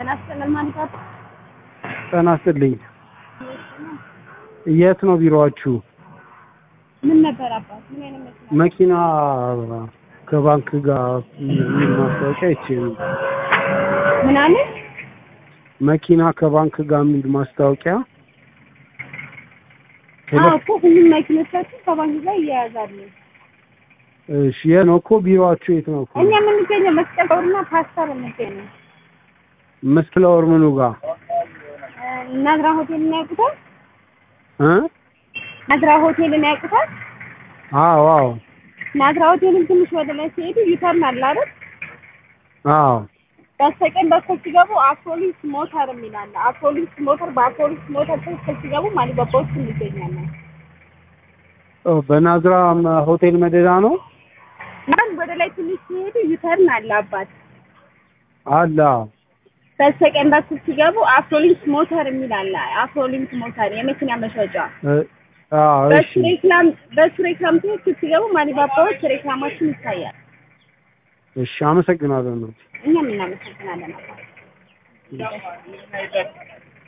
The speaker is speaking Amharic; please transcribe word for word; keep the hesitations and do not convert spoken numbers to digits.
ተናስተልኝ የት ነው ቢሮአችሁ? ምን ነበር አባት? ምን አይነት መኪና ከባንክ ጋር ማስታወቂያ ይችላል። ምን አለ? መኪና ከባንክ ጋር ምን ማስታወቂያ? አዎ እኮ ሁሉም መኪኖቻችን ከባንክ ጋር ይያያዛሉ። እሺ የነው እኮ ቢሮአችሁ የት ነው? እኛ የምንገኘው መስቀለውና ፓስተር የምንገኘው መስቀለወር ምኑ ጋር? ናዝራ ሆቴል ነው ያውቁታል? እ ናዝራ ሆቴል ነው ያውቁታል? አዎ አዎ ናዝራ ሆቴልን ትንሽ ወደ ላይ ሲሄዱ ይተርናል አይደል? አዎ በስተቀኝ በኩል ሲገቡ አፍሮሊንስ ሞተር የሚላል አፍሮሊንስ ሞተር በአፍሮሊንስ ሞተር ተከትለው ሲገቡ ማሊባባ ውስጥ እንገኛለን። ኦ በናዝራ ሆቴል መደዳ ነው? ማን ወደ ላይ ትንሽ ሲሄዱ ይተርናል አባት አላ በስተቀኝ በኩል ሲገቡ አፍሮሊንስ ሞተር የሚላል አፍሮሊንስ ሞተር የመኪና መሸጫ አዎ እሺ በሬክላም በሬክላም ሲገቡ ማሊባባዎች ሬክላማችን ይታያል። እሺ አመሰግናለሁ። እኛም እናመሰግናለን አባት